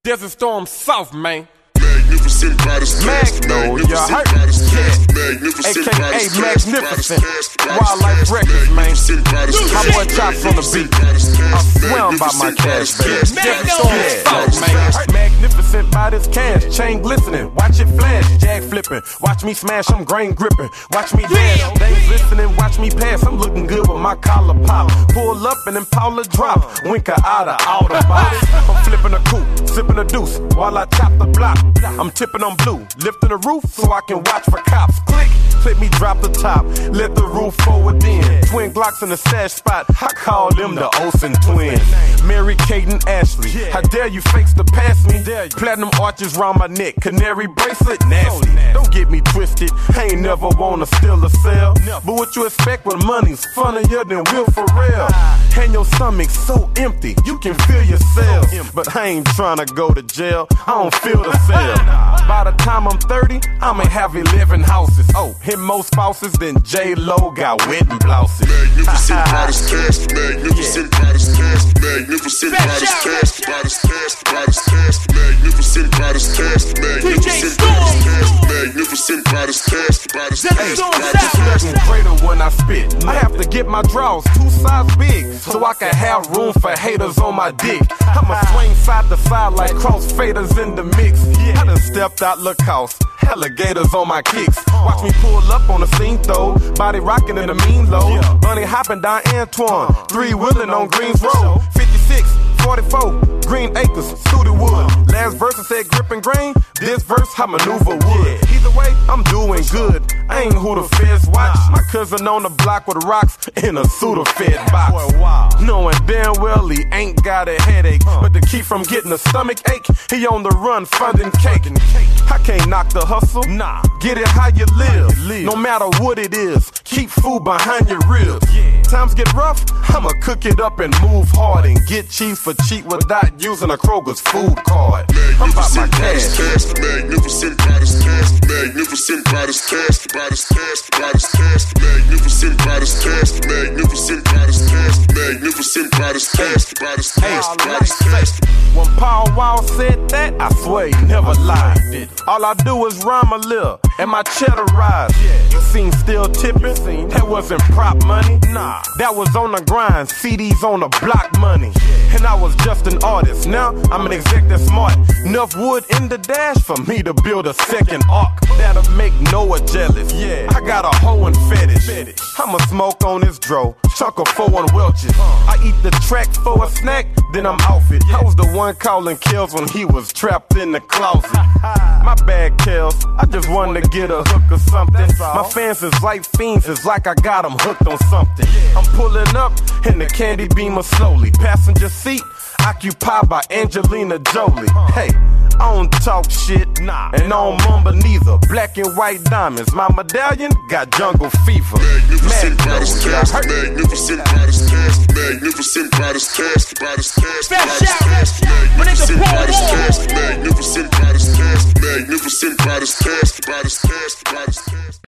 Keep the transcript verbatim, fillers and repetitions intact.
Desert Storm South, man. Magnificent baddest cast. Magnolia, hurt, yeah. A K A Magnificent. Wildlife Records, man. My boy Chops on the beat. I swear I'm about my cash, baby. Desert Storm South, man. Magnificent by this cash. Chain glistening, watch it flash. Jag flipping, watch me smash, I'm grain gripping. Watch me dash, they listening, watch me pass. I'm looking good with my collar pop. Pull up and then Paula drop. Winker out of all the box. I'm flipping a coupe, sipping a deuce while I chop the block. I'm tipping on blue, lifting the roof so I can watch for cops. Click, click me drop the top, let the roof forward in. Twin Glocks in the stash spot, I call them the Olsen twins. Mary Kate and Ashley, how dare you fakes to pass me? Platinum arches round my neck, canary bracelet, nasty. Don't get me twisted, I ain't never wanna steal a cell. But what you expect when money's funnier than Will Ferrell? And your stomach's so empty, you can feel yourself. But I ain't tryna go to jail, I don't feel the cell. By the time I'm thirty, I'ma have eleven houses. Oh, hit more spouses than J-Lo got wet and blouses. Magnificent baddest cast, magnificent baddest cast, magnificent baddest cast, baddest cast, baddest cast, magnificent baddest cast, magnificent baddest cast, magnificent baddest cast, baddest cast. It's looking greater when I spit. I have to get my draws two size big so I can have room for haters on my dick. I'ma swing side to side like crossfaders in the mix. I done stepped out Lacoste, alligators on my kicks. Watch me pull up on the scene though, body rocking in the mean low. Bunny hopping down Antoine, three wheeling on Greens Road. fifty-six, forty-four, Green Acres, Studewood. Last verse I said grip and grain, this verse I maneuver wood. Either way, I'm doing good, I ain't who the feds watch. My cousin on the block with rocks in a Sudafed box. Knowing damn well he ain't got a headache, but to keep from getting a stomach ache, he on the run funding cake. I can't knock the hustle, nah. Get it how you live, no matter what it is. Keep food behind your ribs. Times get rough, I'ma cook it up and move hard and get cheese for cheap without using a Kroger's food card. I'm about my cash. Magnificent baddest cast, magnificent baddest cast, baddest cast, baddest cast, magnificent baddest cast, magnificent baddest cast, magnificent baddest cast, baddest cast, baddest cast. When Paul Wall said that, I swear he never lied. All I do is rhyme a little, and my cheddar rise. You seen still tipping? That wasn't prop money. Nah, that was on the grind. C Ds on the block money. And I was just an artist. Now I'm an exec that's smart. Enough wood in the dash for me to build a second arc that'll make Noah jealous. Yeah, I got a hoe and fetish. I'ma smoke on this dro, chuck a four on Welch's. I eat the track for a snack, then I'm off it. I was the one calling Kells when he was trapped in the closet. My bad, Kells, I just wanted to get a hook or something. My fans is like fiends, it's like I got them hooked on something. I'm pulling up in the candy beamer slowly. Passenger seat occupied by Angelina Jolie. Hey, I don't talk shit, nah, and I don't mumble neither. Black and white diamonds, my medallion got jungle fever. Magnificent baddest cast, magnificent baddest cast, magnificent baddest cast, baddest cast, baddest cast, magnificent baddest cast, magnificent baddest cast, magnificent baddest cast, baddest cast, baddest cast.